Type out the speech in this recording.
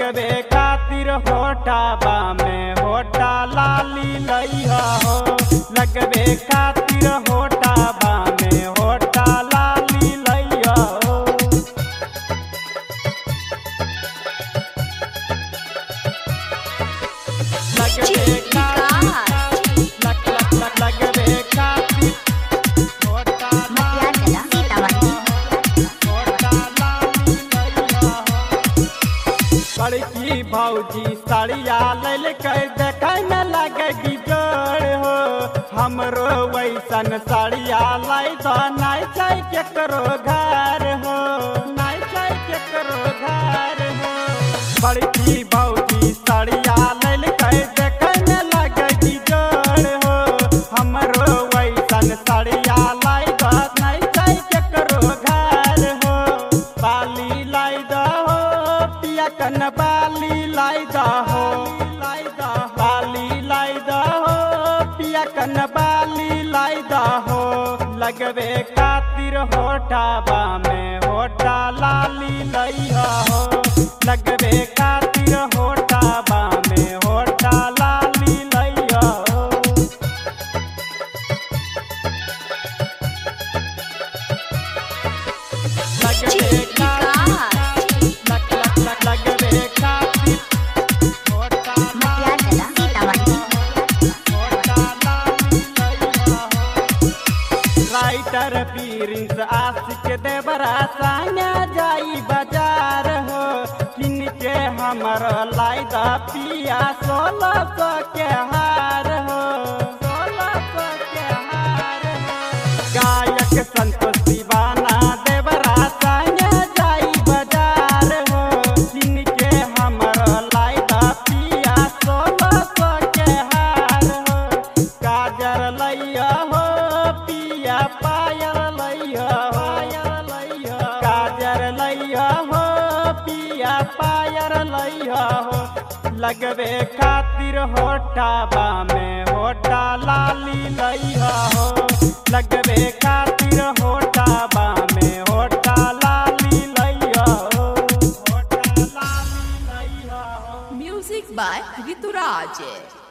लगवे खातिर होटाबा में होटा लाली लइहा हो। लगवे खातिर होटाबा में होटा लाली लइहा हो। लगवे खातिर होटा लाली लड़की भौजी साड़िया लेल कर देखे में लगे बिजोड़ हो। हमरो वैसन साड़िया लाई तो नहीं चाहे केकरो घर हो, नहीं चाहे केकरो घर हो। बड़की भौजी साड़िया लेल कर देखे में लगे बिजोड़ हो। हमरो वैसन साड़िया लाई तो नहीं चाहे केकरो घर हो। बाली लाई दो पिया कन बाली लाई दो, बाली लाई दो पिया कन बाली लाई दो। लगवे खातिर होटाबा में होटा लाली लइहा हो। लगवे खातिर होटाबा में होटा लाली लइहा हो। लगवे राइटर प्रिंस आशिक देवरा साया जाई बाजार हो। किनके हमर लाई दा पिया 1600 के हार हो, 1600 के हार हो। गायक संतोष दीवाना देवरा साया जाई बाजार हो। किनके हमर लाई दा पिया 1600 के हार हो। काजर लइया हो पिया पायल लइहा हो, काजर लइहा हो पिया पायल लइहा हो। लगवे खातिर होटाबा में होटा लाली लइहा हो। लगवे खातिर होटाबा में होटा लाली लइहा हो, होटा लाली लइहा हो। Music by Rituraj.